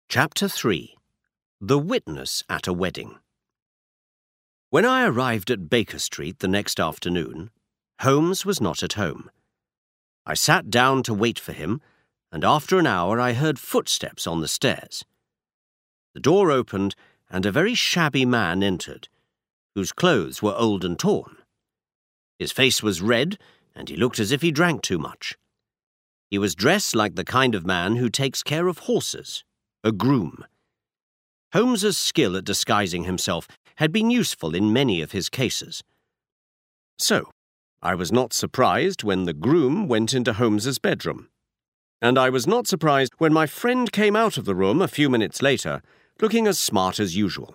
Chapter 3. The Witness at a Wedding. When I arrived at Baker Street the next afternoon, Holmes was not at home. I sat down to wait for him, and after an hour I heard footsteps on the stairs. The door opened, and a very shabby man entered, whose clothes were old and torn. His face was red, and he looked as if he drank too much. He was dressed like the kind of man who takes care of horses. A groom. Holmes's skill at disguising himself had been useful in many of his cases. So, I was not surprised when the groom went into Holmes's bedroom. And I was not surprised when my friend came out of the room a few minutes later, looking as smart as usual.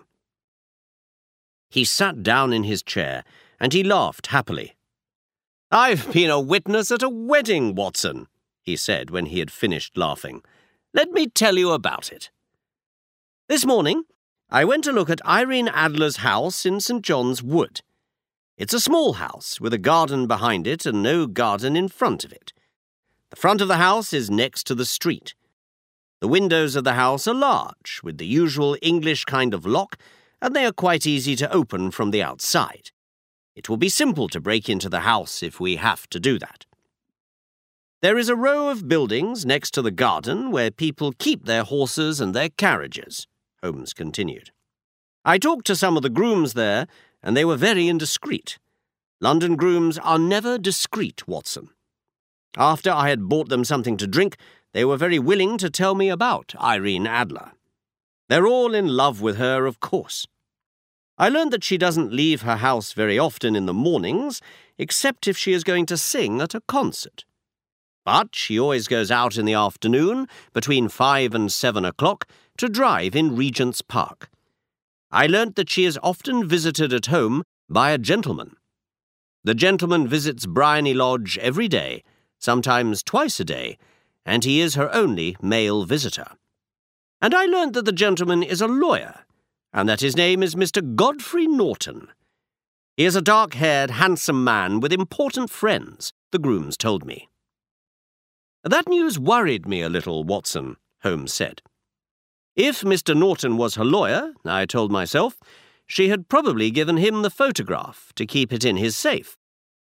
He sat down in his chair, and he laughed happily. "I've been a witness at a wedding, Watson," he said when he had finished laughing. "Let me tell you about it. This morning, I went to look at Irene Adler's house in St. John's Wood. It's a small house with a garden behind it and no garden in front of it. The front of the house is next to the street. The windows of the house are large, with the usual English kind of lock, and they are quite easy to open from the outside. It will be simple to break into the house if we have to do that. There is a row of buildings next to the garden where people keep their horses and their carriages," Holmes continued. "I talked to some of the grooms there, and they were very indiscreet. London grooms are never discreet, Watson. After I had bought them something to drink, they were very willing to tell me about Irene Adler. They're all in love with her, of course. I learned that she doesn't leave her house very often in the mornings, except if she is going to sing at a concert. But she always goes out in the afternoon, between 5 and 7 o'clock, to drive in Regent's Park. I learnt that she is often visited at home by a gentleman. The gentleman visits Briony Lodge every day, sometimes twice a day, and he is her only male visitor. And I learnt that the gentleman is a lawyer, and that his name is Mr. Godfrey Norton. He is a dark-haired, handsome man with important friends, the grooms told me." "That news worried me a little, Watson," Holmes said. "If Mr. Norton was her lawyer, I told myself, she had probably given him the photograph to keep it in his safe.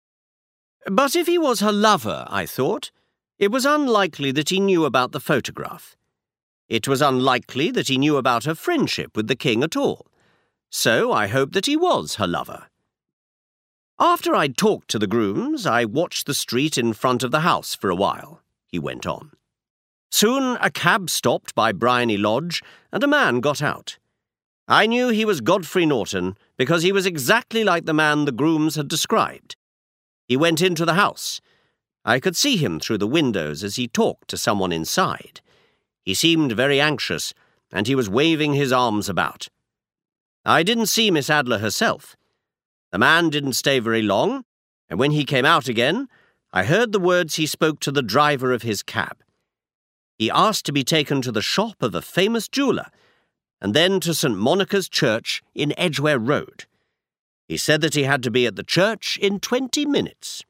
But if he was her lover, I thought, it was unlikely that he knew about the photograph. It was unlikely that he knew about her friendship with the king at all. So I hoped that he was her lover. After I'd talked to the grooms, I watched the street in front of the house for a while," he went on. "Soon a cab stopped by Briony Lodge, and a man got out. I knew he was Godfrey Norton because he was exactly like the man the grooms had described. He went into the house. I could see him through the windows as he talked to someone inside. He seemed very anxious, and he was waving his arms about. I didn't see Miss Adler herself. The man didn't stay very long, and when he came out again, I heard the words he spoke to the driver of his cab. He asked to be taken to the shop of a famous jeweller, and then to St. Monica's Church in Edgware Road. He said that he had to be at the church in 20 minutes.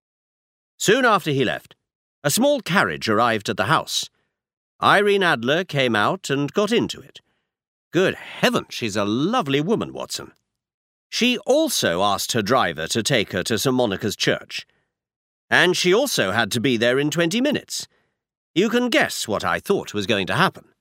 Soon after he left, a small carriage arrived at the house. Irene Adler came out and got into it. Good heaven, she's a lovely woman, Watson. She also asked her driver to take her to St. Monica's Church. And she also had to be there in 20 minutes. You can guess what I thought was going to happen.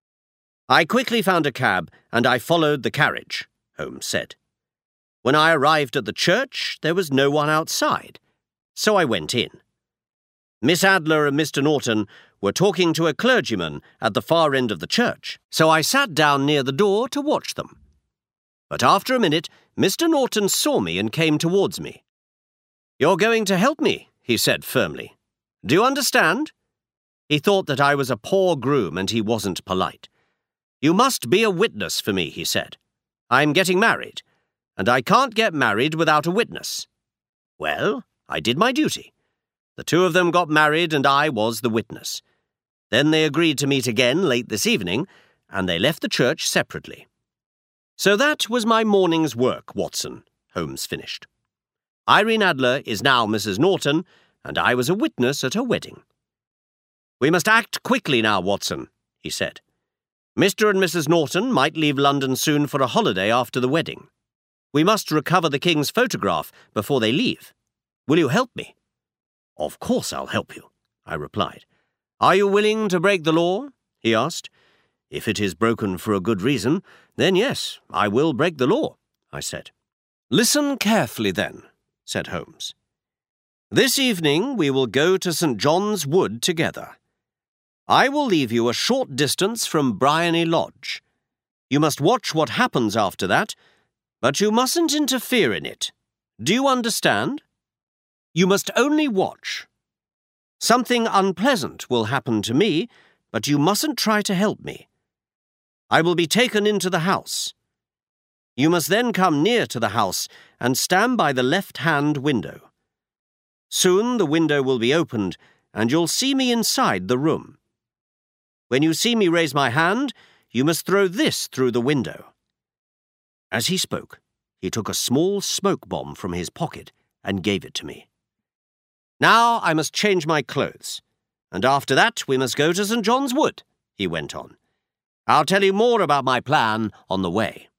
I quickly found a cab, and I followed the carriage," Holmes said. "When I arrived at the church, there was no one outside, so I went in. Miss Adler and Mr. Norton were talking to a clergyman at the far end of the church, so I sat down near the door to watch them. But after a minute, Mr. Norton saw me and came towards me. 'You're going to help me,' he said firmly. 'Do you understand?' He thought that I was a poor groom and he wasn't polite. 'You must be a witness for me,' he said. 'I'm getting married, and I can't get married without a witness.' Well, I did my duty. The two of them got married and I was the witness. Then they agreed to meet again late this evening, and they left the church separately. So that was my morning's work, Watson," Holmes finished. "Irene Adler is now Mrs. Norton, and I was a witness at her wedding." "We must act quickly now, Watson," he said. Mr. and Mrs. Norton might leave London soon for a holiday after the wedding. We must recover the King's photograph before they leave. Will you help me?" "Of course I'll help you," I replied. "Are you willing to break the law?" he asked. "If it is broken for a good reason, then yes, I will break the law," I said. "Listen carefully then," said Holmes. "This evening we will go to St. John's Wood together. I will leave you a short distance from Briony Lodge. You must watch what happens after that, but you mustn't interfere in it. Do you understand? You must only watch. Something unpleasant will happen to me, but you mustn't try to help me. I will be taken into the house. You must then come near to the house and stand by the left-hand window. Soon the window will be opened, and you'll see me inside the room. When you see me raise my hand, you must throw this through the window." As he spoke, he took a small smoke bomb from his pocket and gave it to me. "Now I must change my clothes, and after that we must go to St. John's Wood," he went on. "I'll tell you more about my plan on the way."